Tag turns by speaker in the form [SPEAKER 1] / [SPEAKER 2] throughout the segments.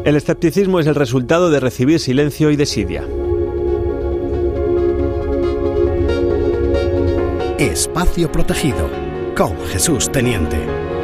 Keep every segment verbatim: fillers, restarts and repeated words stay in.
[SPEAKER 1] El escepticismo es el resultado de recibir silencio y desidia.
[SPEAKER 2] Espacio Protegido, con Jesús Teniente.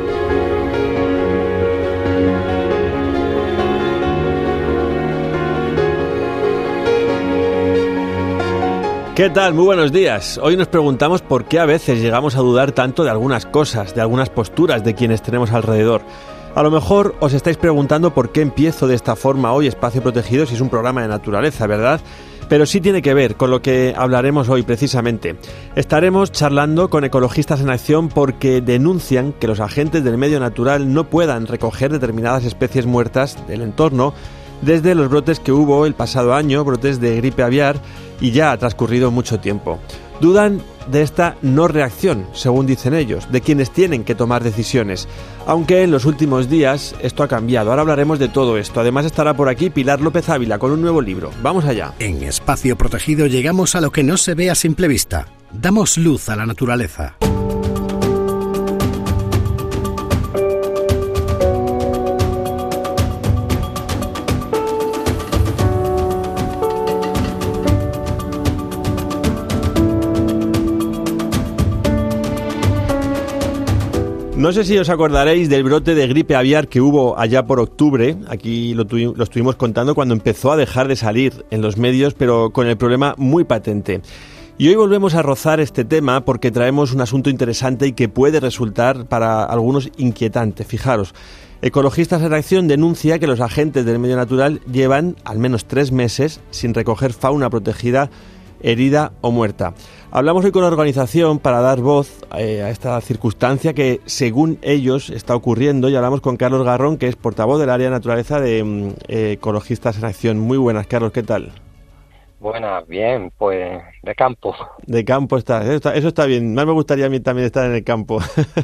[SPEAKER 1] ¿Qué tal? Muy buenos días. Hoy nos preguntamos por qué a veces llegamos a dudar tanto de algunas cosas, de algunas posturas de quienes tenemos alrededor. A lo mejor os estáis preguntando por qué empiezo de esta forma hoy Espacio Protegido si es un programa de naturaleza, ¿verdad? Pero sí tiene que ver con lo que hablaremos hoy precisamente. Estaremos charlando con ecologistas en acción porque denuncian que los agentes del medio natural no puedan recoger determinadas especies muertas del entorno desde los brotes que hubo el pasado año, brotes de gripe aviar, y ya ha transcurrido mucho tiempo. Dudan de esta no reacción, según dicen ellos, de quienes tienen que tomar decisiones. Aunque en los últimos días esto ha cambiado. Ahora hablaremos de todo esto. Además estará por aquí Pilar López Ávila con un nuevo libro. Vamos allá.
[SPEAKER 2] En Espacio Protegido llegamos a lo que no se ve a simple vista. Damos luz a la naturaleza.
[SPEAKER 1] No sé si os acordaréis del brote de gripe aviar que hubo allá por octubre. Aquí lo, tuvi- lo estuvimos contando cuando empezó a dejar de salir en los medios, pero con el problema muy patente. Y hoy volvemos a rozar este tema porque traemos un asunto interesante y que puede resultar para algunos inquietante. Fijaros, Ecologistas en Acción denuncia que los agentes del medio natural llevan al menos tres meses sin recoger fauna protegida herida o muerta. Hablamos hoy con la organización para dar voz eh, a esta circunstancia que, según ellos, está ocurriendo, y hablamos con Carlos Garrón, que es portavoz del área de naturaleza de eh, Ecologistas en Acción. Muy buenas, Carlos, ¿qué tal?
[SPEAKER 3] Buenas, bien, pues de campo.
[SPEAKER 1] De campo está, eso está, eso está bien. Más me gustaría a mí también estar en el campo.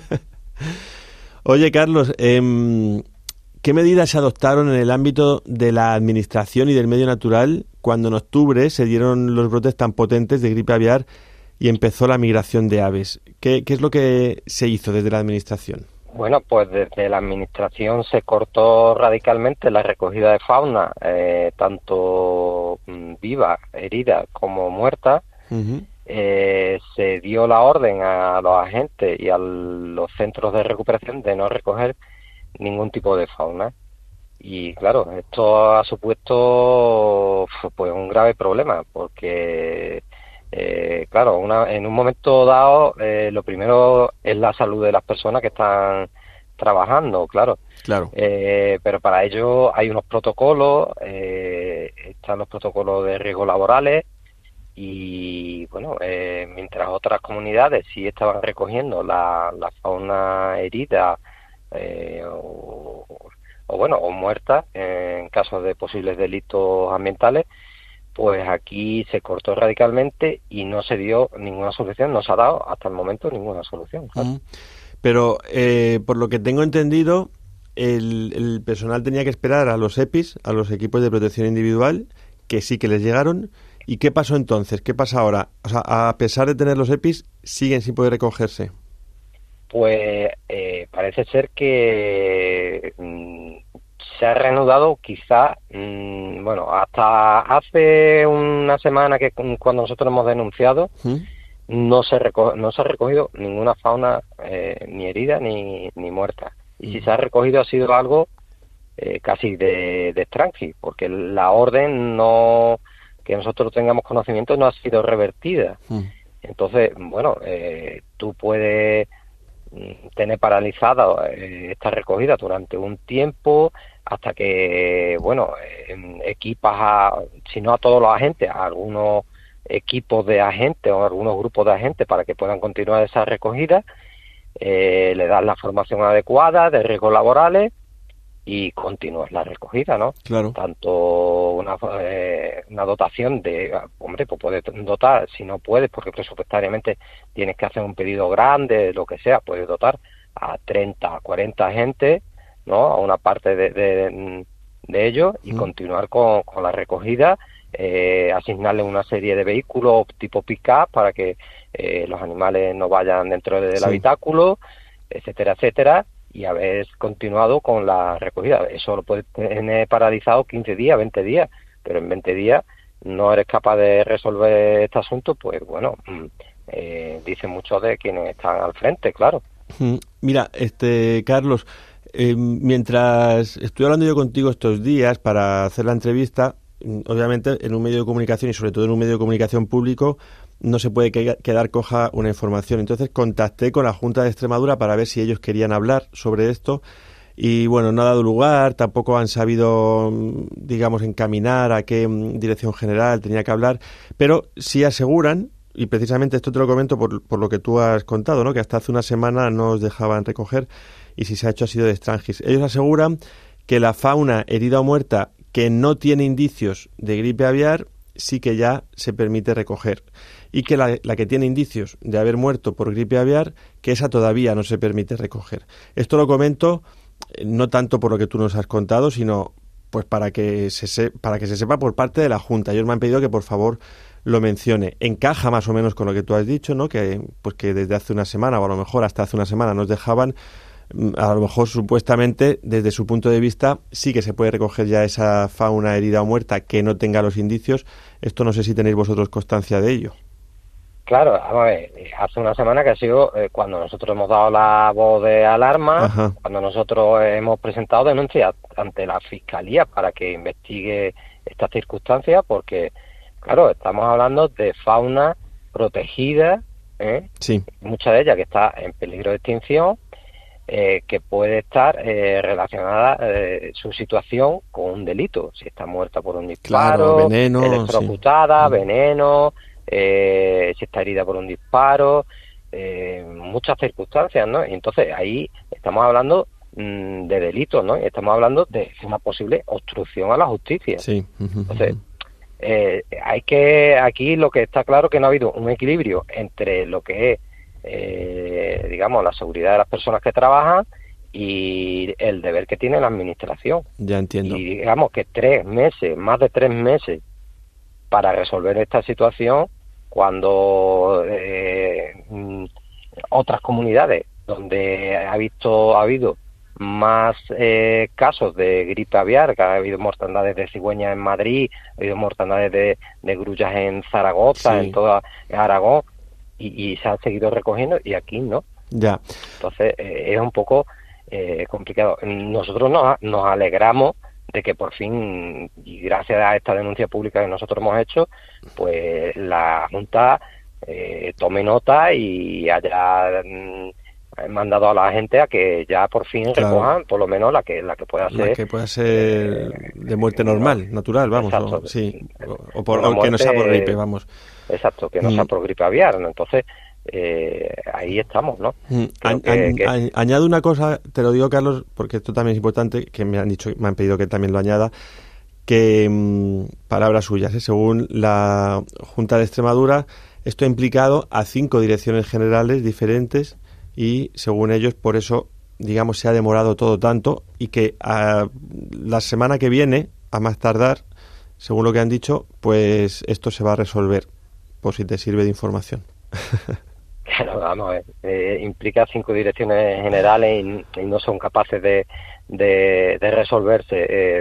[SPEAKER 1] Oye, Carlos, eh, ¿qué medidas se adoptaron en el ámbito de la administración y del medio natural cuando en octubre se dieron los brotes tan potentes de gripe aviar y empezó la migración de aves? ¿Qué, qué es lo que se hizo desde la administración?
[SPEAKER 3] Bueno, pues desde la administración se cortó radicalmente la recogida de fauna, eh, tanto viva, herida como muerta. Uh-huh. Eh, se dio la orden a los agentes y a los centros de recuperación de no recoger ningún tipo de fauna. Y claro, esto ha supuesto pues un grave problema porque eh, claro, una, en un momento dado eh, lo primero es la salud de las personas que están trabajando, claro.
[SPEAKER 1] Claro.
[SPEAKER 3] Eh, pero para ello hay unos protocolos, eh, están los protocolos de riesgos laborales y bueno, eh, mientras otras comunidades sí estaban recogiendo la, la fauna herida eh, o o bueno, o muertas eh, en caso de posibles delitos ambientales, pues aquí se cortó radicalmente y no se dio ninguna solución, no se ha dado hasta el momento ninguna solución. Claro.
[SPEAKER 1] Mm. Pero, eh, por lo que tengo entendido, el, el personal tenía que esperar a los EPIs, a los equipos de protección individual, que sí que les llegaron. ¿Y qué pasó entonces? ¿Qué pasa ahora? O sea, a pesar de tener los EPIs, siguen sin poder recogerse.
[SPEAKER 3] Pues eh, parece ser que mmm, se ha reanudado quizá, mmm, bueno, hasta hace una semana que cuando nosotros hemos denunciado, ¿Mm? no se reco- no se ha recogido ninguna fauna eh, ni herida ni, ni muerta. Y ¿Mm? si se ha recogido ha sido algo eh, casi de, de extranji, porque la orden no que nosotros tengamos conocimiento no ha sido revertida. ¿Mm? Entonces, bueno, eh, tú puedes tener paralizada eh, esta recogida durante un tiempo hasta que, bueno, eh, equipas a, si no a todos los agentes, a algunos equipos de agentes o algunos grupos de agentes para que puedan continuar esa recogida, eh, le das la formación adecuada de riesgos laborales y continúas la recogida, ¿no?
[SPEAKER 1] Claro.
[SPEAKER 3] Tanto una, eh, una dotación de, hombre, pues puedes dotar, si no puedes, porque presupuestariamente tienes que hacer un pedido grande, lo que sea, puedes dotar a treinta, cuarenta agentes, ¿no? A una parte de, de, de ellos y mm. continuar con, con la recogida, eh, asignarle una serie de vehículos tipo pick-up para que eh, los animales no vayan dentro del sí. habitáculo, etcétera, etcétera. y haber continuado con la recogida. Eso lo puedes tener paralizado quince días, veinte días, pero en veinte días no eres capaz de resolver este asunto, pues bueno, eh, dice mucho de quienes están al frente, claro.
[SPEAKER 1] Mira, este Carlos, eh, mientras estoy hablando yo contigo estos días para hacer la entrevista, obviamente en un medio de comunicación y sobre todo en un medio de comunicación público no se puede que, quedar coja una información. Entonces contacté con la Junta de Extremadura para ver si ellos querían hablar sobre esto y bueno, no ha dado lugar, tampoco han sabido, digamos, encaminar a qué dirección general tenía que hablar, pero sí aseguran, y precisamente esto te lo comento por, por lo que tú has contado, ¿no? Que hasta hace una semana no os dejaban recoger y si se ha hecho ha sido de extranjis. Ellos aseguran que la fauna herida o muerta que no tiene indicios de gripe aviar sí que ya se permite recoger y que la, la que tiene indicios de haber muerto por gripe aviar, que esa todavía no se permite recoger. Esto lo comento no tanto por lo que tú nos has contado, sino pues para que se se, para que se sepa por parte de la Junta. Ellos me han pedido que por favor lo mencione. Encaja más o menos con lo que tú has dicho, ¿no? Que pues que desde hace una semana o a lo mejor hasta hace una semana nos dejaban, a lo mejor supuestamente desde su punto de vista sí que se puede recoger ya esa fauna herida o muerta que no tenga los indicios. Esto no sé si tenéis vosotros constancia de ello.
[SPEAKER 3] Claro, vamos a ver, hace una semana que ha sido eh, cuando nosotros hemos dado la voz de alarma, Ajá. cuando nosotros hemos presentado denuncias ante la Fiscalía para que investigue estas circunstancias, porque, claro, estamos hablando de fauna protegida, ¿eh?
[SPEAKER 1] Sí.
[SPEAKER 3] Mucha de ella que está en peligro de extinción, eh, que puede estar eh, relacionada eh, su situación con un delito, si está muerta por un disparo,
[SPEAKER 1] claro, veneno,
[SPEAKER 3] electrocutada,
[SPEAKER 1] sí.
[SPEAKER 3] veneno... Eh, si está herida por un disparo, eh, muchas circunstancias, ¿no? Y entonces ahí estamos hablando mmm, de delitos, ¿no? Y estamos hablando de una posible obstrucción a la justicia.
[SPEAKER 1] Sí.
[SPEAKER 3] Entonces, eh, hay que, aquí lo que está claro que no ha habido un equilibrio entre lo que es, eh, digamos, la seguridad de las personas que trabajan y el deber que tiene la administración.
[SPEAKER 1] Ya entiendo.
[SPEAKER 3] Y digamos que tres meses, más de tres meses, para resolver esta situación, cuando eh, otras comunidades donde ha visto ha habido más eh, casos de gripe aviar, que ha habido mortandades de cigüeñas en Madrid, ha habido mortandades de, de grullas en Zaragoza, sí. en toda en Aragón, y, y se ha seguido recogiendo, y aquí no.
[SPEAKER 1] Ya.
[SPEAKER 3] Entonces eh, es un poco eh, complicado. Nosotros nos, nos alegramos de que por fin, y gracias a esta denuncia pública que nosotros hemos hecho, pues la Junta eh, tome nota y haya mm, mandado a la gente a que ya por fin claro. recojan por lo menos la que la que pueda ser
[SPEAKER 1] la que pueda ser eh, de muerte normal, no, natural, vamos,
[SPEAKER 3] exacto,
[SPEAKER 1] o, sí, o, o, por, o que no sea por gripe, vamos.
[SPEAKER 3] Exacto, que no mm. sea por gripe aviar, ¿no? Entonces Eh, ahí estamos, ¿no?
[SPEAKER 1] Mm. A, que, que... A, añado una cosa, te lo digo, Carlos, porque esto también es importante, que me han dicho, me han pedido que también lo añada, que mmm, palabras suyas, ¿eh? Según la Junta de Extremadura, esto ha implicado a cinco direcciones generales diferentes y, según ellos, por eso, digamos, se ha demorado todo tanto y que a la semana que viene, a más tardar, según lo que han dicho, pues esto se va a resolver, por si te sirve de información.
[SPEAKER 3] Claro, vamos a ver, eh, implica cinco direcciones generales y, y no son capaces de, de, de resolverse. Eh,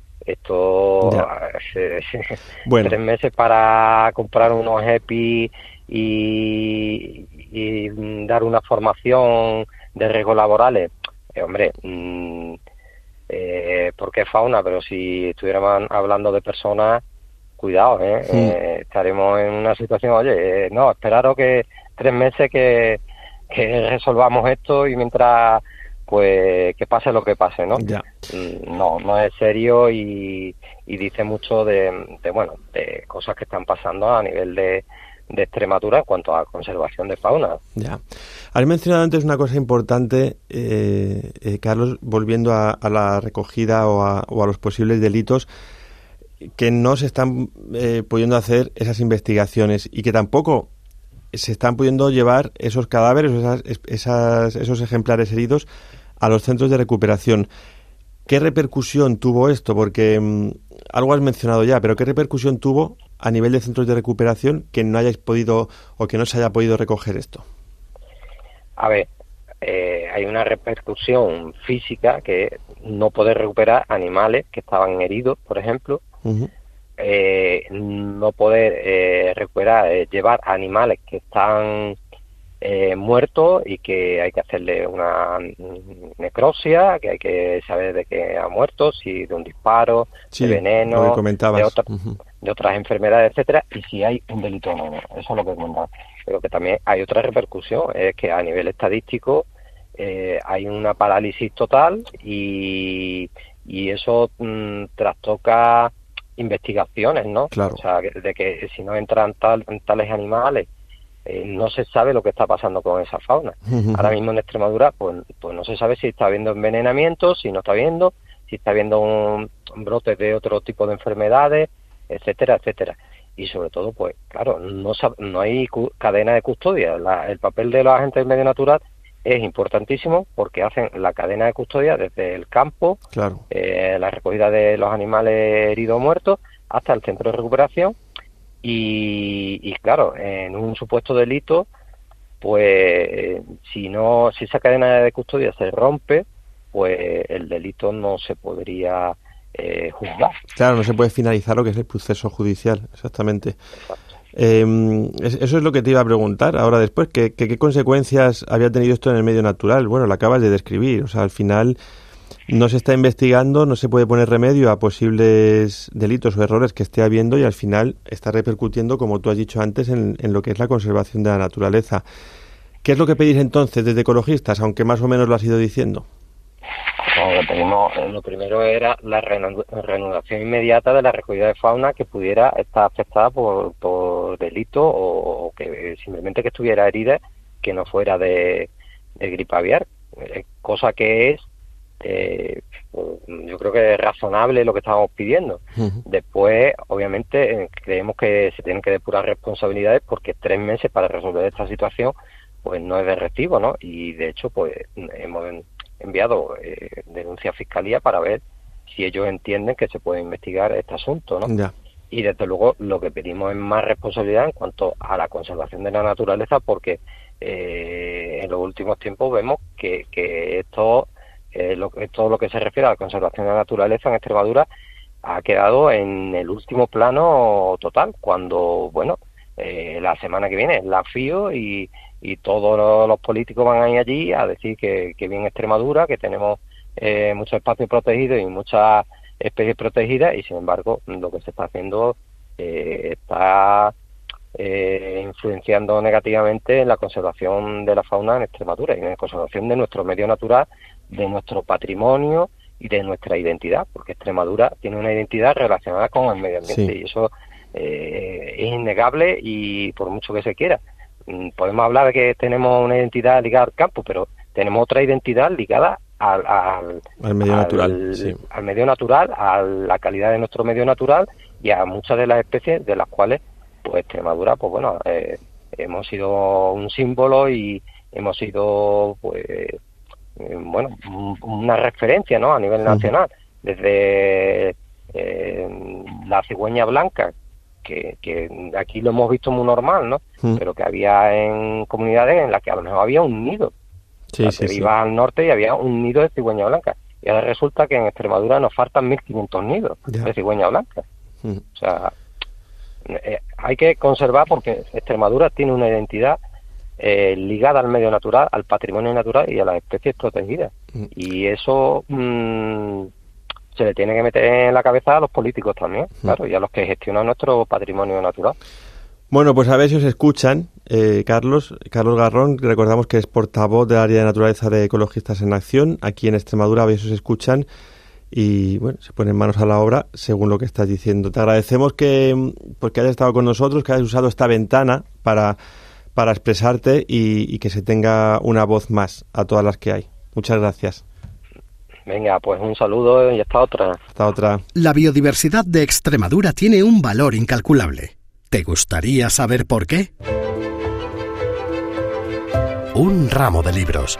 [SPEAKER 3] esto, eh, bueno. tres meses para comprar unos EPI y, y dar una formación de riesgos laborales. Eh, hombre, mmm, eh, porque es fauna, pero si estuviéramos hablando de personas, cuidado, ¿eh? Sí. Eh, estaremos en una situación, oye, eh, no, esperaros que tres meses que, que resolvamos esto y mientras, pues, que pase lo que pase, ¿no?
[SPEAKER 1] Ya.
[SPEAKER 3] No, no es serio y, y dice mucho de, de, bueno, de cosas que están pasando a nivel de, de Extremadura en cuanto a conservación de fauna.
[SPEAKER 1] Ya. Has mencionado antes una cosa importante, eh, eh, Carlos, volviendo a, a la recogida o a, o a los posibles delitos, que no se están eh, pudiendo hacer esas investigaciones y que tampoco se están pudiendo llevar esos cadáveres, esas, esas, esos ejemplares heridos a los centros de recuperación. ¿Qué repercusión tuvo esto? Porque mmm, algo has mencionado ya, pero ¿qué repercusión tuvo a nivel de centros de recuperación que no hayáis podido o que no se haya podido recoger esto?
[SPEAKER 3] A ver, eh, hay una repercusión física que es no poder recuperar animales que estaban heridos, por ejemplo, uh-huh. eh, no poder eh, recuperar, eh, llevar animales que están eh, muertos y que hay que hacerle una necropsia, que hay que saber de qué ha muerto, si de un disparo, sí, de veneno, de, otra, uh-huh. de otras enfermedades, etcétera, y si hay un delito o no. Eso es lo que comentaba. Pero que también hay otra repercusión, es que a nivel estadístico eh, hay una parálisis total y, y eso mmm, trastoca investigaciones, ¿no?
[SPEAKER 1] Claro.
[SPEAKER 3] O sea, de que si no entran tal, tales animales, eh, no se sabe lo que está pasando con esa fauna. Uh-huh. Ahora mismo en Extremadura, pues, pues no se sabe si está habiendo envenenamiento, si no está habiendo, si está habiendo un, un brote de otro tipo de enfermedades, etcétera, etcétera. Y sobre todo, pues claro, no, no hay cu- cadena de custodia. La, el papel de los agentes del medio natural es importantísimo porque hacen la cadena de custodia desde el campo,
[SPEAKER 1] claro.
[SPEAKER 3] eh, la recogida de los animales heridos o muertos, hasta el centro de recuperación. Y, y claro, en un supuesto delito, pues si no, si esa cadena de custodia se rompe, pues el delito no se podría eh, juzgar.
[SPEAKER 1] Claro, no se puede finalizar lo que es el proceso judicial, exactamente.
[SPEAKER 3] Exacto.
[SPEAKER 1] Eh, eso es lo que te iba a preguntar ahora después, ¿qué, qué, qué consecuencias había tenido esto en el medio natural? Bueno, lo acabas de describir, o sea, al final no se está investigando, no se puede poner remedio a posibles delitos o errores que esté habiendo y al final está repercutiendo, como tú has dicho antes, en, en lo que es la conservación de la naturaleza. ¿Qué es lo que pedís entonces desde ecologistas, aunque más o menos lo has ido diciendo?
[SPEAKER 3] Lo, que pedimos, lo primero era la reanudación inmediata de la recogida de fauna que pudiera estar afectada por, por delito o, o que simplemente que estuviera herida, que no fuera de, de gripe aviar, cosa que es, eh, yo creo que es razonable lo que estábamos pidiendo. Uh-huh. Después, obviamente, creemos que se tienen que depurar responsabilidades porque tres meses para resolver esta situación pues no es de recibo, ¿no? Y de hecho, pues hemos enviado eh, denuncia a Fiscalía para ver si ellos entienden que se puede investigar este asunto, ¿no?
[SPEAKER 1] Ya.
[SPEAKER 3] Y desde luego lo que pedimos es más responsabilidad en cuanto a la conservación de la naturaleza, porque eh, en los últimos tiempos vemos que, que esto, eh, lo, todo lo que se refiere a la conservación de la naturaleza en Extremadura ha quedado en el último plano total, cuando, bueno, eh, la semana que viene es la FIO y y todos los políticos van a ir allí a decir que, que bien Extremadura, que tenemos eh, muchos espacios protegidos y muchas especies protegidas, y sin embargo lo que se está haciendo eh, está eh, influenciando negativamente en la conservación de la fauna en Extremadura y en la conservación de nuestro medio natural, de nuestro patrimonio y de nuestra identidad, porque Extremadura tiene una identidad relacionada con el medio ambiente, sí. Y eso eh, es innegable y por mucho que se quiera. Podemos hablar de que tenemos una identidad ligada al campo, pero tenemos otra identidad ligada al, al,
[SPEAKER 1] al medio
[SPEAKER 3] al,
[SPEAKER 1] natural, sí.
[SPEAKER 3] al medio natural, a la calidad de nuestro medio natural y a muchas de las especies de las cuales, pues Extremadura, pues bueno, eh, hemos sido un símbolo y hemos sido, pues, eh, bueno, una referencia, ¿no? A nivel nacional, desde eh, la cigüeña blanca, Que, que aquí lo hemos visto muy normal, ¿no? Mm. Pero que había en comunidades en las que a lo mejor había un nido.
[SPEAKER 1] Sí,
[SPEAKER 3] o sea,
[SPEAKER 1] sí,
[SPEAKER 3] te ibas
[SPEAKER 1] sí.
[SPEAKER 3] al norte y había un nido de cigüeña blanca. Y ahora resulta que en Extremadura nos faltan mil quinientos nidos ya. de cigüeña blanca. Mm. O sea, eh, hay que conservar porque Extremadura tiene una identidad eh, ligada al medio natural, al patrimonio natural y a las especies protegidas. Mm. Y eso... Mmm, se le tiene que meter en la cabeza a los políticos también, claro, y a los que gestionan nuestro patrimonio natural.
[SPEAKER 1] Bueno, pues a ver si os escuchan, eh, Carlos, Carlos Garrón, recordamos que es portavoz del área de naturaleza de Ecologistas en Acción, aquí en Extremadura, a ver si os escuchan y, bueno, se ponen manos a la obra según lo que estás diciendo. Te agradecemos que, pues, que hayas estado con nosotros, que hayas usado esta ventana para, para expresarte y, y que se tenga una voz más a todas las que hay. Muchas gracias.
[SPEAKER 3] Venga, pues un saludo y hasta otra.
[SPEAKER 1] Hasta otra.
[SPEAKER 2] La biodiversidad de Extremadura tiene un valor incalculable. ¿Te gustaría saber por qué? Un ramo de libros.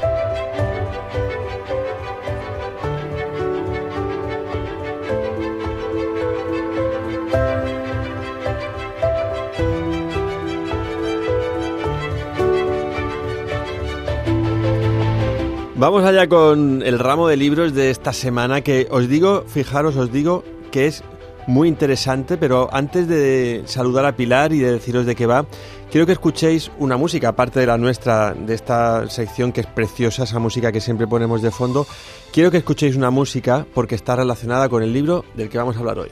[SPEAKER 1] Vamos allá con el ramo de libros de esta semana que os digo, fijaros, os digo que es muy interesante, pero antes de saludar a Pilar y de deciros de qué va, quiero que escuchéis una música, aparte de la nuestra, de esta sección que es preciosa, esa música que siempre ponemos de fondo. Quiero que escuchéis una música porque está relacionada con el libro del que vamos a hablar hoy.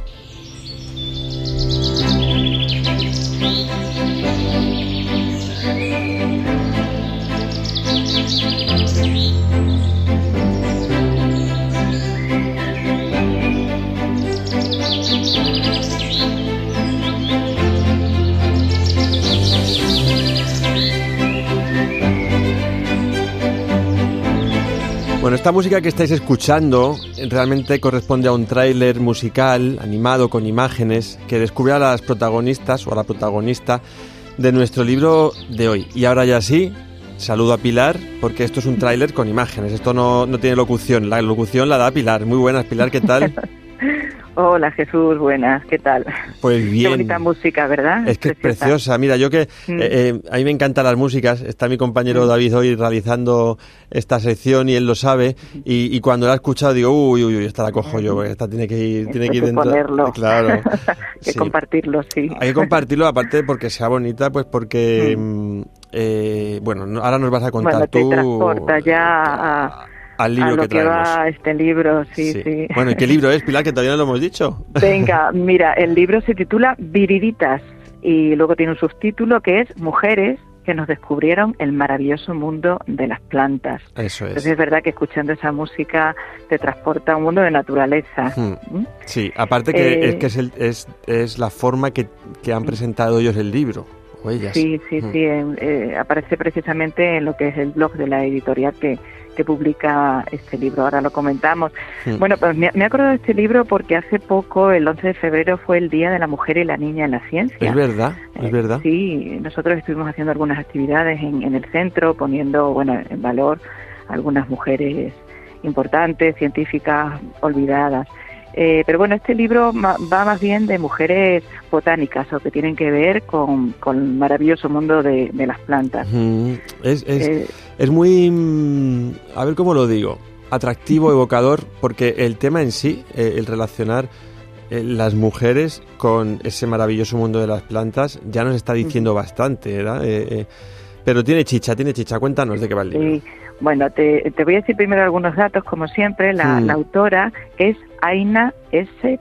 [SPEAKER 1] Bueno, esta música que estáis escuchando realmente corresponde a un tráiler musical animado con imágenes que descubre a las protagonistas o a la protagonista de nuestro libro de hoy. Y ahora ya sí, saludo a Pilar porque esto es un tráiler con imágenes, esto no, no tiene locución, la locución la da Pilar. Muy buenas, Pilar, ¿qué tal?
[SPEAKER 4] Hola Jesús, buenas, ¿qué tal?
[SPEAKER 1] Pues bien.
[SPEAKER 4] Qué bonita música, ¿verdad?
[SPEAKER 1] Es que preciosa. es preciosa. Mira, yo que mm. eh, eh, a mí me encantan las músicas. Está mi compañero mm. David hoy realizando esta sección y él lo sabe. Y, y cuando la he escuchado digo, uy, uy, uy, esta la cojo yo, porque esta tiene que ir, tiene que ir dentro.
[SPEAKER 4] Ponerlo.
[SPEAKER 1] Claro.
[SPEAKER 4] Hay que
[SPEAKER 1] sí.
[SPEAKER 4] compartirlo, sí.
[SPEAKER 1] Hay que compartirlo, aparte de porque sea bonita, pues porque, mm. eh, bueno, ahora nos vas a contar
[SPEAKER 4] bueno,
[SPEAKER 1] tú.
[SPEAKER 4] Te transporta ya a...
[SPEAKER 1] al libro
[SPEAKER 4] a lo
[SPEAKER 1] que
[SPEAKER 4] que
[SPEAKER 1] traemos.
[SPEAKER 4] va este libro, sí, sí, sí.
[SPEAKER 1] Bueno, ¿y qué libro es, Pilar, que todavía no lo hemos dicho?
[SPEAKER 4] Venga, mira, el libro se titula Viriditas y luego tiene un subtítulo que es Mujeres que nos descubrieron el maravilloso mundo de las plantas.
[SPEAKER 1] Eso es.
[SPEAKER 4] Entonces es verdad que escuchando esa música te transporta a un mundo de naturaleza.
[SPEAKER 1] Hmm.
[SPEAKER 4] ¿Mm?
[SPEAKER 1] Sí, aparte que eh, es que es, el, es, es la forma que, que han presentado ellos el libro. O ellas.
[SPEAKER 4] Sí, sí,
[SPEAKER 1] hmm.
[SPEAKER 4] sí. Eh, aparece precisamente en lo que es el blog de la editorial que que publica este libro, ahora lo comentamos. Mm. Bueno, pues me, me he acordado de este libro porque hace poco, el once de febrero, fue el Día de la Mujer y la Niña en la Ciencia.
[SPEAKER 1] Es verdad, es
[SPEAKER 4] eh,
[SPEAKER 1] verdad.
[SPEAKER 4] Sí, nosotros estuvimos haciendo algunas actividades en, en el centro, poniendo, bueno, en valor algunas mujeres importantes, científicas, olvidadas. Eh, pero bueno, este libro ma, va más bien de mujeres botánicas o que tienen que ver con, con el maravilloso mundo de, de las plantas.
[SPEAKER 1] Mm, es, es, eh, es muy, a ver cómo lo digo, atractivo, evocador, porque el tema en sí, eh, el relacionar eh, las mujeres con ese maravilloso mundo de las plantas, ya nos está diciendo bastante, ¿verdad? Eh, eh, pero tiene chicha, tiene chicha. Cuéntanos de qué va el libro.
[SPEAKER 4] Sí. Bueno, te, te voy a decir primero algunos datos, como siempre. La, mm. la autora es Aina S.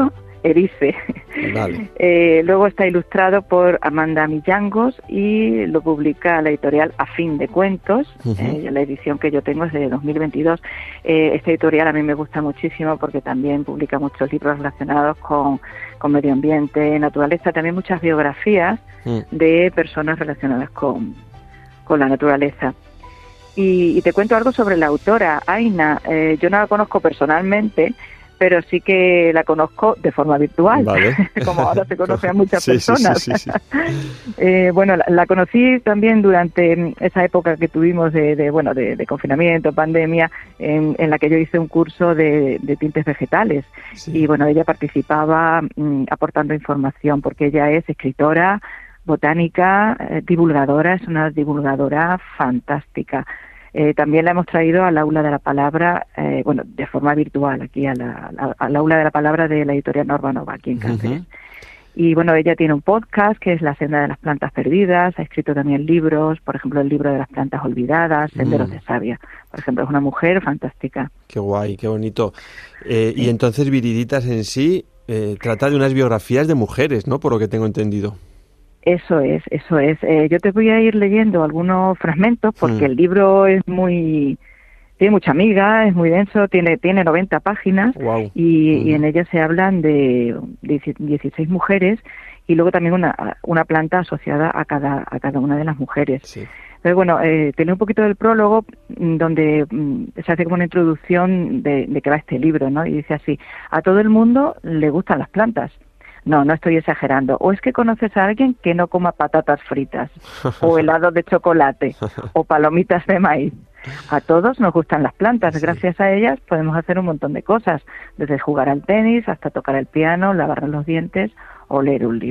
[SPEAKER 4] Erice.
[SPEAKER 1] Vale.
[SPEAKER 4] eh, luego está ilustrado por Amanda Millangos y lo publica la editorial A Fin de Cuentos. Uh-huh. eh, la edición que yo tengo es de dos mil veintidós. Eh, esta editorial a mí me gusta muchísimo porque también publica muchos libros relacionados con, con medio ambiente, naturaleza, también muchas biografías uh-huh. de personas relacionadas con, con la naturaleza. Y, y te cuento algo sobre la autora, Aina. Eh, yo no la conozco personalmente, pero sí que la conozco de forma virtual,
[SPEAKER 1] vale.
[SPEAKER 4] Como ahora se conoce a muchas
[SPEAKER 1] sí,
[SPEAKER 4] personas.
[SPEAKER 1] Sí, sí, sí, sí.
[SPEAKER 4] eh, bueno, la, la conocí también durante esa época que tuvimos de, de bueno, de, de confinamiento, pandemia, en, en la que yo hice un curso de, de tintes vegetales. Sí. Y bueno, ella participaba mmm, aportando información, porque ella es escritora, botánica, eh, divulgadora, es una divulgadora fantástica. Eh, también la hemos traído al Aula de la Palabra, eh, bueno, de forma virtual, aquí a la, a, al Aula de la Palabra de la editorial Norbanova, aquí en Cáceres. Uh-huh. Y bueno, ella tiene un podcast que es La Senda de las Plantas Perdidas, ha escrito también libros, por ejemplo, el libro de las plantas olvidadas, Senderos mm. de Savia. Por ejemplo, es una mujer fantástica.
[SPEAKER 1] Qué guay, qué bonito. Eh, sí. Y entonces Viriditas en sí eh, trata de unas biografías de mujeres, ¿no? Por lo que tengo entendido.
[SPEAKER 4] Eso es, eso es. Eh, yo te voy a ir leyendo algunos fragmentos porque mm. el libro es muy... tiene mucha amiga, es muy denso, tiene tiene noventa páginas
[SPEAKER 1] wow.
[SPEAKER 4] y,
[SPEAKER 1] mm.
[SPEAKER 4] y en ellas se hablan de dieciséis mujeres y luego también una una planta asociada a cada a cada una de las mujeres.
[SPEAKER 1] Sí.
[SPEAKER 4] Pero bueno, eh, tiene un poquito del prólogo donde mm, se hace como una introducción de, de qué va este libro, ¿no? Y dice así: a todo el mundo le gustan las plantas. No, no estoy exagerando. O es que conoces a alguien que no coma patatas fritas, o helados de chocolate, o palomitas de maíz. A todos nos gustan las plantas. Sí. Gracias a ellas podemos hacer un montón de cosas, desde jugar al tenis hasta tocar el piano, lavar los dientes o leer un libro.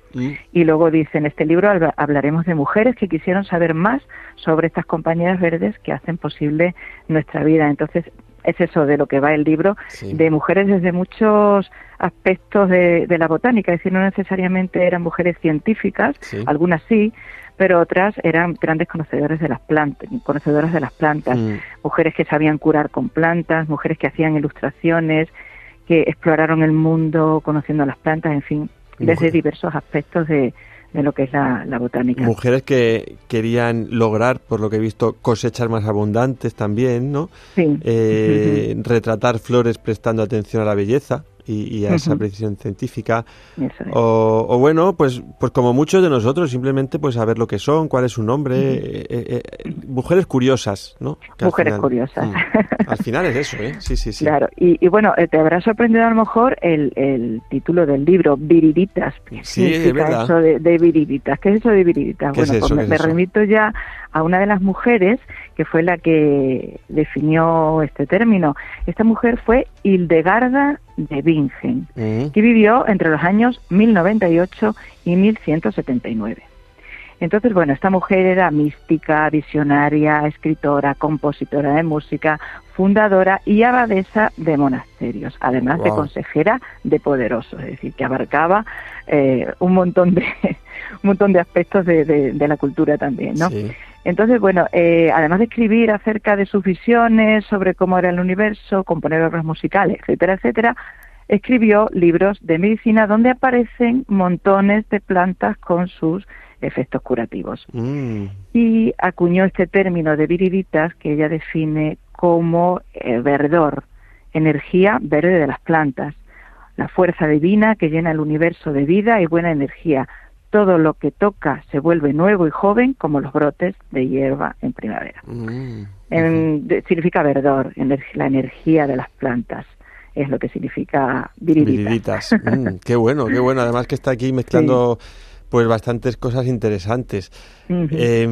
[SPEAKER 4] Mm. Y luego dice, en este libro hablaremos de mujeres que quisieron saber más sobre estas compañeras verdes que hacen posible nuestra vida. Entonces, es eso de lo que va el libro, sí. de mujeres desde muchos aspectos de, de la botánica, es decir, no necesariamente eran mujeres científicas, sí. algunas sí, pero otras eran grandes conocedores de las plantas, conocedoras de las plantas, mm. mujeres que sabían curar con plantas, mujeres que hacían ilustraciones, que exploraron el mundo conociendo las plantas, en fin, desde Mujer. diversos aspectos de, de lo que es la, la botánica.
[SPEAKER 1] Mujeres que querían lograr, por lo que he visto, cosechas más abundantes también, ¿no?
[SPEAKER 4] Sí.
[SPEAKER 1] Eh, uh-huh. Retratar flores prestando atención a la belleza y, y a uh-huh. esa precisión científica.
[SPEAKER 4] Eso es.
[SPEAKER 1] O, o bueno, pues pues como muchos de nosotros, simplemente pues saber lo que son, cuál es su nombre. Uh-huh. eh, eh, eh, mujeres curiosas, ¿no? Que
[SPEAKER 4] mujeres
[SPEAKER 1] final,
[SPEAKER 4] curiosas.
[SPEAKER 1] Mm, al final es eso, ¿eh? Sí, sí, sí.
[SPEAKER 4] Claro, y, y bueno, te habrá sorprendido a lo mejor el, el título del libro, Viriditas.
[SPEAKER 1] Sí, es verdad.
[SPEAKER 4] Eso de, de Viriditas. ¿Qué es eso de Viriditas?
[SPEAKER 1] ¿Qué
[SPEAKER 4] Bueno,
[SPEAKER 1] es eso?
[SPEAKER 4] pues me,
[SPEAKER 1] es
[SPEAKER 4] me remito ya a una de las mujeres que fue la que definió este término. Esta mujer fue Hildegarda de Bingen, uh-huh. que vivió entre los años mil noventa y ocho y mil ciento setenta y nueve. Entonces, bueno, esta mujer era mística, visionaria, escritora, compositora de música, fundadora y abadesa de monasterios, además wow. de consejera de poderosos, es decir, que abarcaba eh, un montón de un montón de aspectos de, de, de la cultura también, ¿no?
[SPEAKER 1] Sí.
[SPEAKER 4] Entonces, bueno, eh, además de escribir acerca de sus visiones sobre cómo era el universo, componer obras musicales, etcétera, etcétera, escribió libros de medicina donde aparecen montones de plantas con sus efectos curativos. Mm. Y acuñó este término de viriditas que ella define como eh, verdor, energía verde de las plantas, la fuerza divina que llena el universo de vida y buena energía. Todo lo que toca se vuelve nuevo y joven como los brotes de hierba en primavera. Mm. En, de, significa verdor, ener, la energía de las plantas. Es lo que significa viriditas.
[SPEAKER 1] Viriditas. Mm, qué bueno, qué bueno. Además que está aquí mezclando... Sí. Pues bastantes cosas interesantes. Uh-huh. Eh,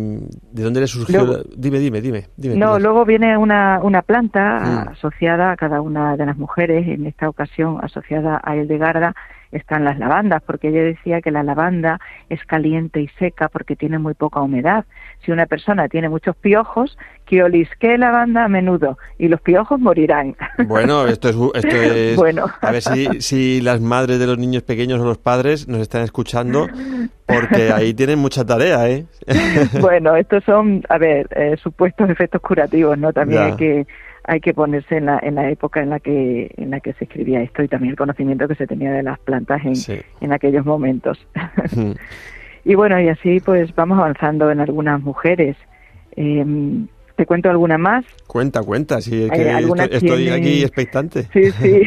[SPEAKER 1] ¿De dónde le surgió? Luego, dime, dime, dime. dime
[SPEAKER 4] no,
[SPEAKER 1] dime.
[SPEAKER 4] Luego viene una, una planta uh-huh. asociada a cada una de las mujeres, en esta ocasión asociada a Hildegarda, están las lavandas, porque ella decía que la lavanda es caliente y seca porque tiene muy poca humedad. Si una persona tiene muchos piojos, que olisquee lavanda a menudo y los piojos morirán.
[SPEAKER 1] Bueno, esto es... Esto es
[SPEAKER 4] bueno.
[SPEAKER 1] A ver si, si las madres de los niños pequeños o los padres nos están escuchando, porque ahí tienen mucha tarea, ¿eh?
[SPEAKER 4] Bueno, estos son, a ver, eh, supuestos efectos curativos, ¿no? También ya. hay que... hay que ponerse en la, en la época en la que en la que se escribía esto y también el conocimiento que se tenía de las plantas en, sí. en aquellos momentos. Mm. Y bueno, y así pues vamos avanzando en algunas mujeres. Eh, ¿Te cuento alguna más?
[SPEAKER 1] Cuenta, cuenta, sí, es que eh, estoy, estoy tienen... aquí expectante.
[SPEAKER 4] Sí, sí.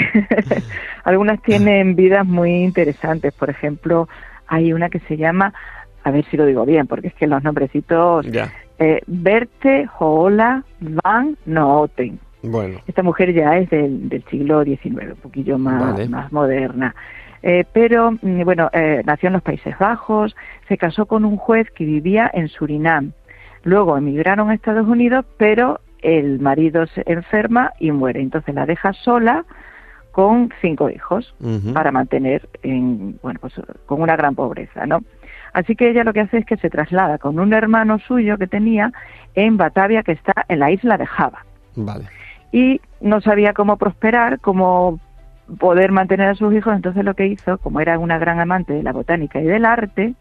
[SPEAKER 4] Algunas tienen vidas muy interesantes. Por ejemplo, hay una que se llama, a ver si lo digo bien, porque es que los nombrecitos...
[SPEAKER 1] Ya.
[SPEAKER 4] Eh, Berthe Hoola van Nooten.
[SPEAKER 1] Bueno.
[SPEAKER 4] Esta mujer ya es del, del siglo diecinueve, un poquillo más,
[SPEAKER 1] vale.
[SPEAKER 4] más moderna. Eh, pero, bueno, eh, nació en los Países Bajos, se casó con un juez que vivía en Surinam. Luego emigraron a Estados Unidos, pero el marido se enferma y muere. Entonces la deja sola con cinco hijos uh-huh. para mantener, en, bueno, pues con una gran pobreza, ¿no? Así que ella lo que hace es que se traslada con un hermano suyo que tenía en Batavia, que está en la isla de Java.
[SPEAKER 1] Vale.
[SPEAKER 4] Y no sabía cómo prosperar, cómo poder mantener a sus hijos, entonces lo que hizo, como era una gran amante de la botánica y del arte,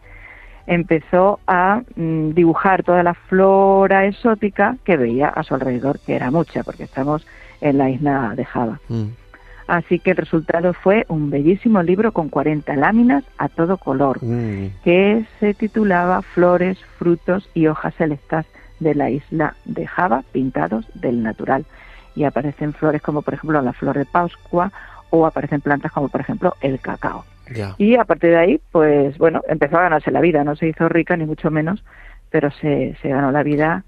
[SPEAKER 4] empezó a mm, dibujar toda la flora exótica que veía a su alrededor, que era mucha, porque estamos en la isla de Java. Mm. Así que el resultado fue un bellísimo libro con cuarenta láminas a todo color, mm. que se titulaba Flores, frutos y hojas celestas de la isla de Java, pintados del natural. Y aparecen flores como, por ejemplo, la flor de Pascua, o aparecen plantas como, por ejemplo, el cacao.
[SPEAKER 1] Yeah.
[SPEAKER 4] Y a partir de ahí, pues, bueno, empezó a ganarse la vida. No se hizo rica, ni mucho menos, pero se, se ganó la vida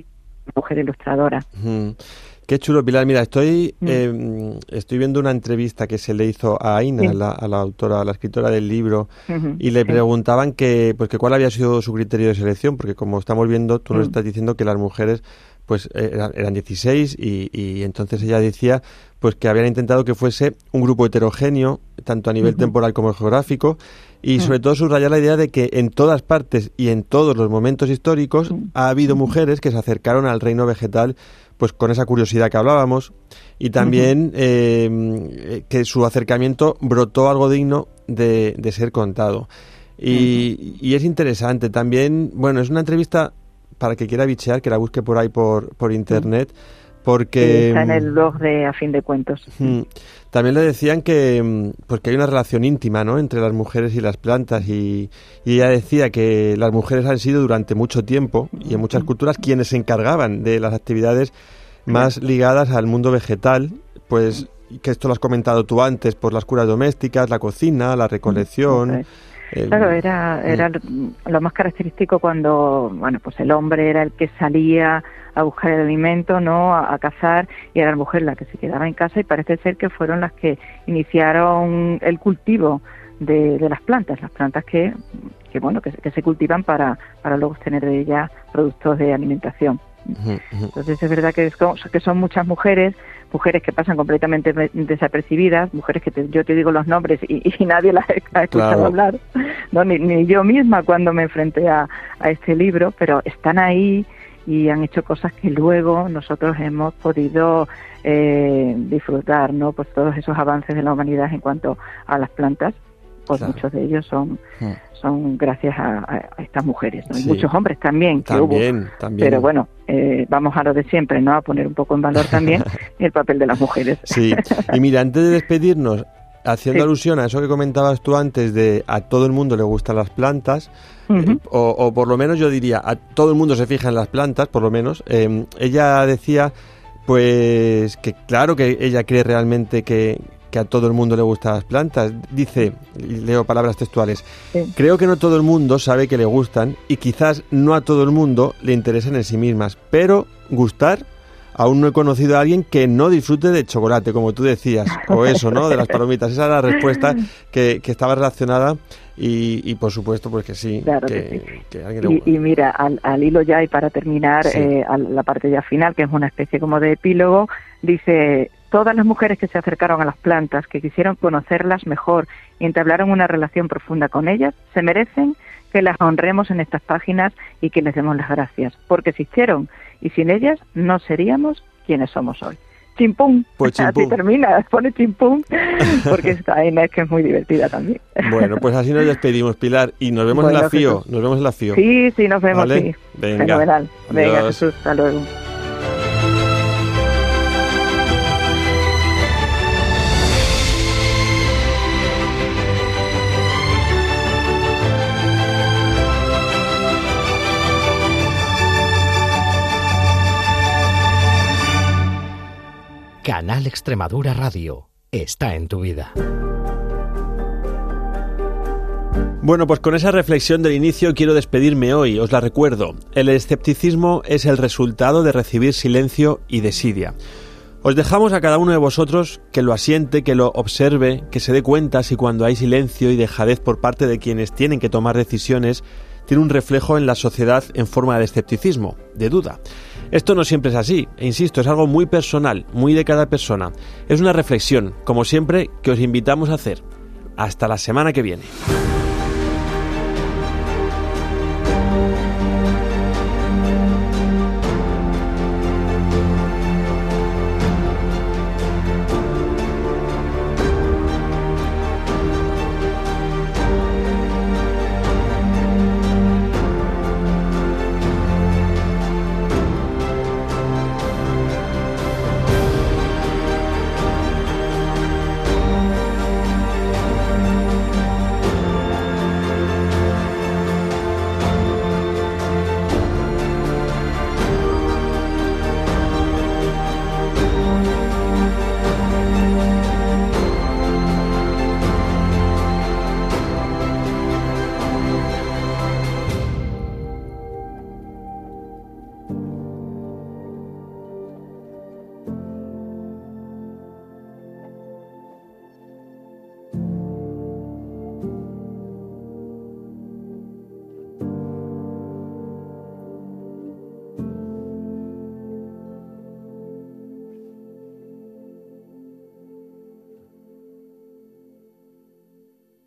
[SPEAKER 4] mujer ilustradora.
[SPEAKER 1] Mm. Qué chulo, Pilar. Mira, estoy mm. eh, estoy viendo una entrevista que se le hizo a Aina, sí. la, a la autora, a la escritora del libro, uh-huh. y le sí. preguntaban que, pues, que cuál había sido su criterio de selección, porque como estamos viendo, tú mm. nos estás diciendo que las mujeres pues eran, eran dieciséis y, y entonces ella decía pues que habían intentado que fuese un grupo heterogéneo, tanto a nivel uh-huh. temporal como geográfico, y uh-huh. sobre todo subrayar la idea de que en todas partes y en todos los momentos históricos uh-huh. ha habido mujeres que se acercaron al reino vegetal pues con esa curiosidad que hablábamos, y también uh-huh. eh, que su acercamiento brotó algo digno de, de ser contado. Y, uh-huh. y es interesante también, bueno, es una entrevista para que quiera bichear, que la busque por ahí por, por internet, porque...
[SPEAKER 4] Está en el blog de A Fin de Cuentos.
[SPEAKER 1] Uh, también le decían que, pues que hay una relación íntima, ¿no?, entre las mujeres y las plantas, y, y ella decía que las mujeres han sido durante mucho tiempo, y en muchas culturas, quienes se encargaban de las actividades más ligadas al mundo vegetal, pues que esto lo has comentado tú antes, por las curas domésticas, la cocina, la recolección... Okay.
[SPEAKER 4] Eh, claro, era era lo más característico cuando, bueno, pues el hombre era el que salía a buscar el alimento, ¿no?, a, a cazar, y era la mujer la que se quedaba en casa, y parece ser que fueron las que iniciaron el cultivo de, de las plantas, las plantas que, que bueno, que, que se cultivan para, para luego obtener de ellas productos de alimentación. Entonces es verdad que, es, que son muchas mujeres, mujeres que pasan completamente desapercibidas, mujeres que te, yo te digo los nombres y, y nadie las ha escuchado claro. hablar, no ni, ni yo misma cuando me enfrenté a, a este libro, pero están ahí y han hecho cosas que luego nosotros hemos podido eh, disfrutar, ¿no? Pues todos esos avances de la humanidad en cuanto a las plantas, pues claro. muchos de ellos son sí. son gracias a, a estas mujeres, ¿no? Y sí. muchos hombres también, que
[SPEAKER 1] también,
[SPEAKER 4] hubo,
[SPEAKER 1] también.
[SPEAKER 4] Pero bueno, eh, vamos a lo de siempre, ¿no?, a poner un poco en valor también el papel de las mujeres.
[SPEAKER 1] Sí, y mira, antes de despedirnos, haciendo sí. alusión a eso que comentabas tú antes de a todo el mundo le gustan las plantas, uh-huh. eh, o, o por lo menos yo diría, a todo el mundo se fija en las plantas, por lo menos, eh, ella decía pues que claro que ella cree realmente que que a todo el mundo le gustan las plantas. Dice, leo palabras textuales, sí. creo que no todo el mundo sabe que le gustan y quizás no a todo el mundo le interesan en sí mismas, pero gustar, aún no he conocido a alguien que no disfrute de chocolate, como tú decías, o eso, ¿no?, de las palomitas. Esa era la respuesta que, que estaba relacionada y, y por supuesto, pues que sí.
[SPEAKER 4] Claro
[SPEAKER 1] que,
[SPEAKER 4] que sí.
[SPEAKER 1] Que alguien le...
[SPEAKER 4] y, y mira, al, al hilo ya, y para terminar, sí. eh, a la parte ya final, que es una especie como de epílogo, dice... Todas las mujeres que se acercaron a las plantas, que quisieron conocerlas mejor y entablaron una relación profunda con ellas, se merecen que las honremos en estas páginas y que les demos las gracias, porque existieron y sin ellas no seríamos quienes somos hoy. Chimpum,
[SPEAKER 1] pues chimpum.
[SPEAKER 4] Así termina, pone chimpum, porque esta Inés, que es muy divertida también.
[SPEAKER 1] Bueno, pues así nos despedimos, Pilar, y nos vemos bueno, en la FIO, Jesús. Nos vemos en la FIO.
[SPEAKER 4] Sí, sí, nos vemos,
[SPEAKER 1] ¿vale?
[SPEAKER 4] Sí.
[SPEAKER 1] Venga.
[SPEAKER 4] Fenomenal. Venga,
[SPEAKER 1] Adiós.
[SPEAKER 4] Jesús, hasta luego.
[SPEAKER 2] Canal Extremadura Radio. Está en tu vida.
[SPEAKER 1] Bueno, pues con esa reflexión del inicio quiero despedirme hoy, os la recuerdo. El escepticismo es el resultado de recibir silencio y desidia. Os dejamos a cada uno de vosotros que lo asiente, que lo observe, que se dé cuenta si cuando hay silencio y dejadez por parte de quienes tienen que tomar decisiones, tiene un reflejo en la sociedad en forma de escepticismo, de duda. Esto no siempre es así, e insisto, es algo muy personal, muy de cada persona. Es una reflexión, como siempre, que os invitamos a hacer. Hasta la semana que viene.